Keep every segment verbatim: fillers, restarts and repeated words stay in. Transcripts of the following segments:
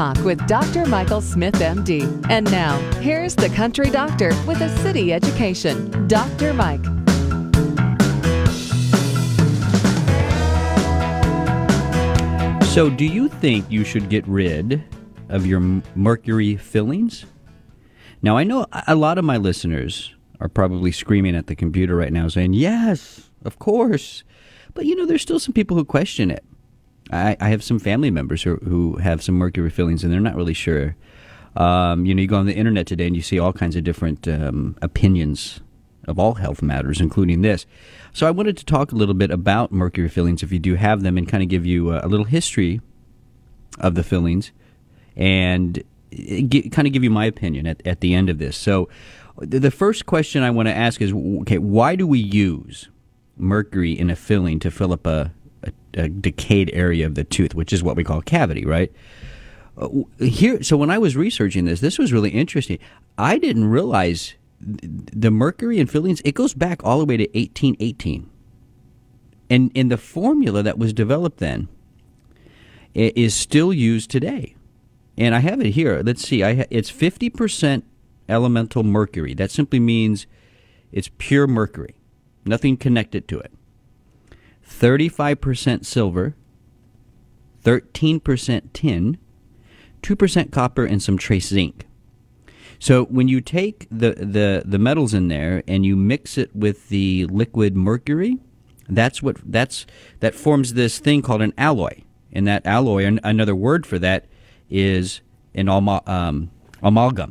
Talk with Doctor Michael Smith, M D. And now, here's the country doctor with a city education, Doctor Mike. So, do you think you should get rid of your mercury fillings? Now, I know a lot of my listeners are probably screaming at the computer right now saying, yes, of course. But, you know, there's still some people who question it. I, I have some family members who, who have some mercury fillings, and they're not really sure. Um, you know, you go on the internet today and you see all kinds of different um, opinions of all health matters, including this. So I wanted to talk a little bit about mercury fillings, if you do have them, and kind of give you a, a little history of the fillings and get, kind of give you my opinion at, at the end of this. So the first question I want to ask is, okay, why do we use mercury in a filling to fill up a, a, a decayed area of the tooth, which is what we call a cavity, right? Uh, here, so when I was researching this, this was really interesting. I didn't realize the mercury in fillings, it goes back all the way to eighteen eighteen. And, and the formula that was developed then is still used today. And I have it here. Let's see. I ha- it's fifty percent elemental mercury. That simply means it's pure mercury, nothing connected to it. thirty-five percent silver, thirteen percent tin, two percent copper, and some trace zinc. So when you take the, the, the metals in there and you mix it with the liquid mercury, that's what that's that forms this thing called an alloy. And that alloy, another word for that, is an alma, um, amalgam.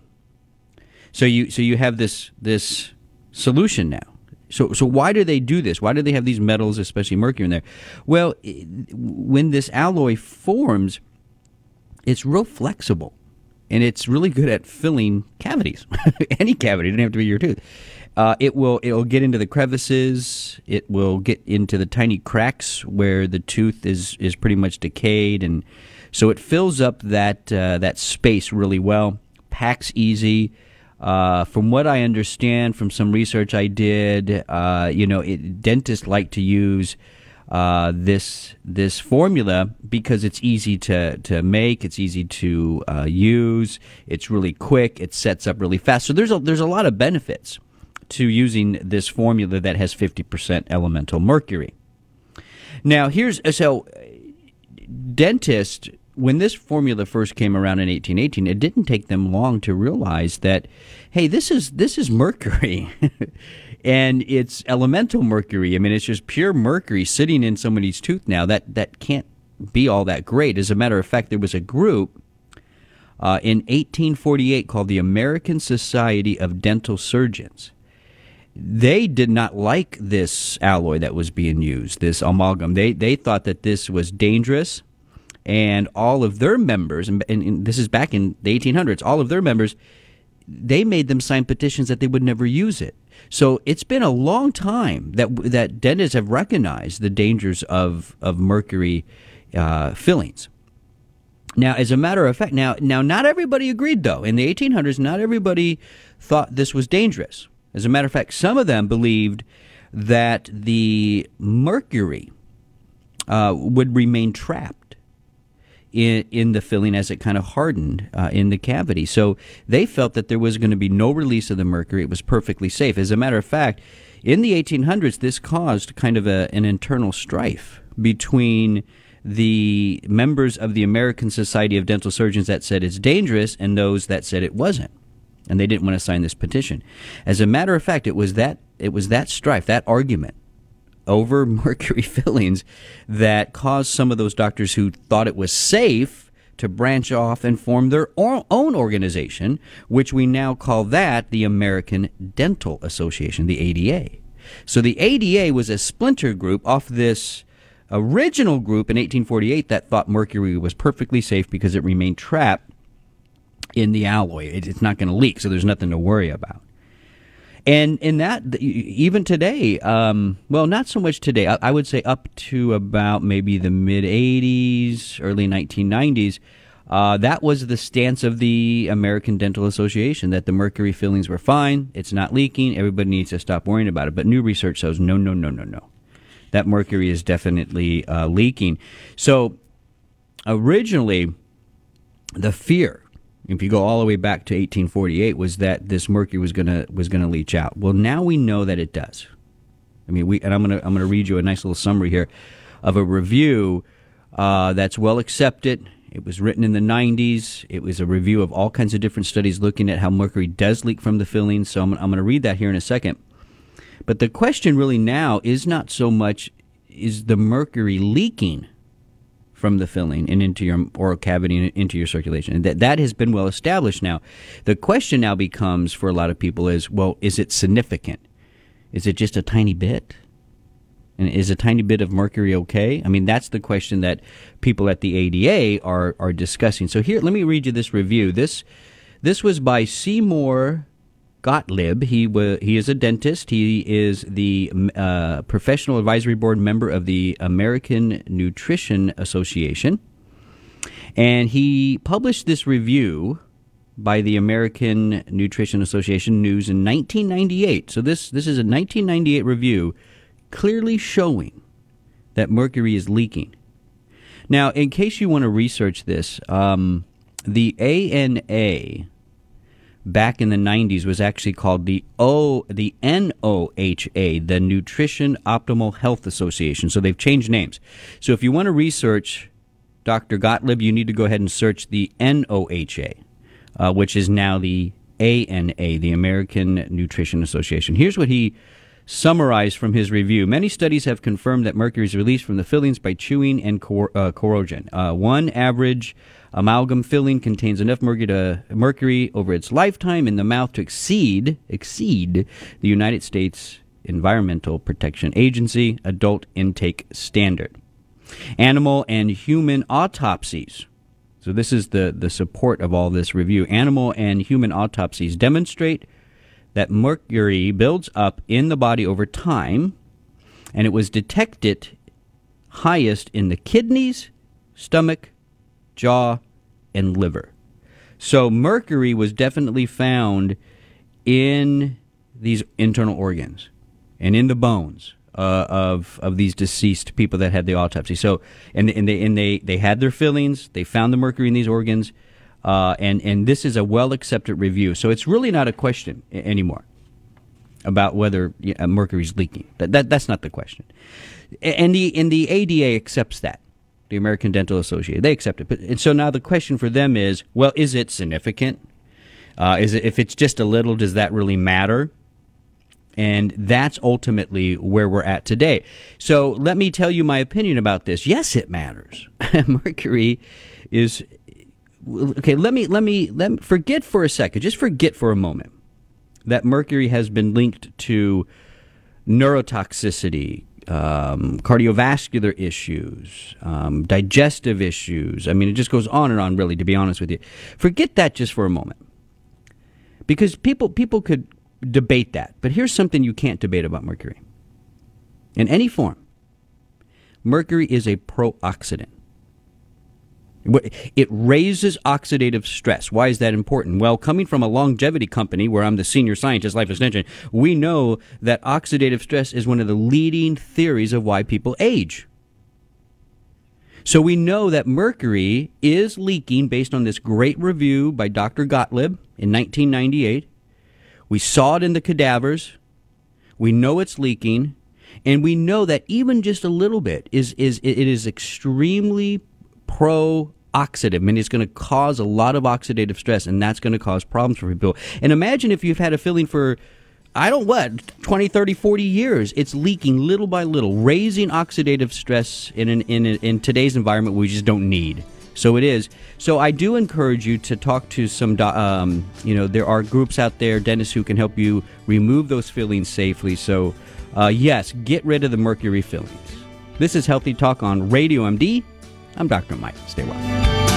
So you so you have this this solution now. So so why do they do this? Why do they have these metals, especially mercury, in there? Well, when this alloy forms, it's real flexible. And it's really good at filling cavities, any cavity. It doesn't have to be your tooth. Uh, it will it'll get into the crevices. It will get into the tiny cracks where the tooth is, is pretty much decayed, and so it fills up that uh, that space really well. Packs easy. Uh, from what I understand from some research I did, uh, you know, it, dentists like to use Uh, this this formula because it's easy to, to make, it's easy to uh, use, it's really quick, it sets up really fast. So there's a, there's a lot of benefits to using this formula that has fifty percent elemental mercury. Now here's so dentists, when this formula first came around in eighteen eighteen, it didn't take them long to realize that, hey, this is this is mercury. And it's elemental mercury. I mean, it's just pure mercury sitting in somebody's tooth now. That that can't be all that great. As a matter of fact, there was a group uh, in eighteen forty-eight called the American Society of Dental Surgeons. They did not like this alloy that was being used, this amalgam. They they thought that this was dangerous, and all of their members, and, and this is back in the eighteen hundreds, all of their members, they made them sign petitions that they would never use it. So it's been a long time that that dentists have recognized the dangers of of mercury uh, fillings. Now, as a matter of fact, now now not everybody agreed though. In the eighteen hundreds, not everybody thought this was dangerous. As a matter of fact, some of them believed that the mercury uh, would remain trapped In, in the filling as it kind of hardened uh, in the cavity. So they felt that there was going to be no release of the mercury. It was perfectly safe. As a matter of fact, in the eighteen hundreds, this caused kind of a, an internal strife between the members of the American Society of Dental Surgeons that said it's dangerous and those that said it wasn't. And they didn't want to sign this petition. As a matter of fact, it was that it was that strife, that argument over mercury fillings that caused some of those doctors who thought it was safe to branch off and form their own organization, which we now call that the American Dental Association, the A D A. So the A D A was a splinter group off this original group in eighteen forty-eight that thought mercury was perfectly safe because it remained trapped in the alloy. It's not going to leak, so there's nothing to worry about. And in that, even today, um, well, not so much today. I, I would say up to about maybe the mid-eighties, early nineteen nineties, uh, that was the stance of the American Dental Association, that the mercury fillings were fine, it's not leaking, everybody needs to stop worrying about it. But new research shows no, no, no, no, no. That mercury is definitely uh, leaking. So originally, the fear, if you go all the way back to eighteen forty-eight, was that this mercury was gonna was gonna leach out. Well, now we know that it does. I mean, we and I'm gonna I'm gonna read you a nice little summary here of a review uh, that's well accepted. It was written in the nineties. It was a review of all kinds of different studies looking at how mercury does leak from the fillings. So I'm, I'm going to read that here in a second. But the question really now is not so much, is the mercury leaking from the filling and into your oral cavity and into your circulation? And that, that has been well established now. The question now becomes for a lot of people is, well, is it significant? Is it just a tiny bit? And is a tiny bit of mercury okay? I mean, that's the question that people at the A D A are are discussing. So here, let me read you this review. This this was by Seymour Gottlieb. He was he is a dentist. He is the uh, professional advisory board member of the American Nutrition Association, and he published this review by the American Nutrition Association News in nineteen ninety-eight. So this this is a nineteen ninety-eight review, clearly showing that mercury is leaking. Now, in case you want to research this, um, the A N A back in the nineties was actually called the O, the N O H A, the Nutrition Optimal Health Association. So they've changed names. So if you want to research Doctor Gottlieb, you need to go ahead and search the N O H A, uh, which is now the A N A, the American Nutrition Association. Here's what he summarized from his review. Many studies have confirmed that mercury is released from the fillings by chewing and cor- uh, corrosion. Uh, one average amalgam filling contains enough mercury, to, mercury over its lifetime in the mouth to exceed exceed the United States Environmental Protection Agency adult intake standard. Animal and human autopsies. So this is the, the support of all this review. Animal and human autopsies demonstrate that mercury builds up in the body over time, and it was detected highest in the kidneys, stomach, jaw, and liver. So mercury was definitely found in these internal organs and in the bones uh, of of these deceased people that had the autopsy. So and and they and they they had their fillings. They found the mercury in these organs. Uh, and, and this is a well-accepted review. So it's really not a question I- anymore about whether you know, mercury is leaking. That, that That's not the question. And the, and the A D A accepts that, the American Dental Association. They accept it. But, and so now the question for them is, well, is it significant? Uh, is it, if it's just a little, does that really matter? And that's ultimately where we're at today. So let me tell you my opinion about this. Yes, it matters. Mercury is... Okay, let me let me let me forget for a second. Just forget for a moment that mercury has been linked to neurotoxicity, um, cardiovascular issues, um, digestive issues. I mean, it just goes on and on. Really, to be honest with you, forget that just for a moment, because people people could debate that. But here's something you can't debate about mercury in any form. Mercury is a pro-oxidant. It raises oxidative stress. Why is that important? Well, coming from a longevity company where I'm the senior scientist, Life Extension, we know that oxidative stress is one of the leading theories of why people age. So we know that mercury is leaking based on this great review by Doctor Gottlieb in nineteen ninety-eight. We saw it in the cadavers. We know it's leaking. And we know that even just a little bit is, is it is extremely pro-oxidative. I mean, it's going to cause a lot of oxidative stress, and that's going to cause problems for people. And imagine if you've had a filling for, I don't what, twenty, thirty, forty years. It's leaking little by little, raising oxidative stress in an, in in today's environment we just don't need. So it is. So I do encourage you to talk to some, um, you know, there are groups out there, dentists who can help you remove those fillings safely. So, uh, yes, get rid of the mercury fillings. This is Healthy Talk on Radio M D. I'm Doctor Mike. Stay well.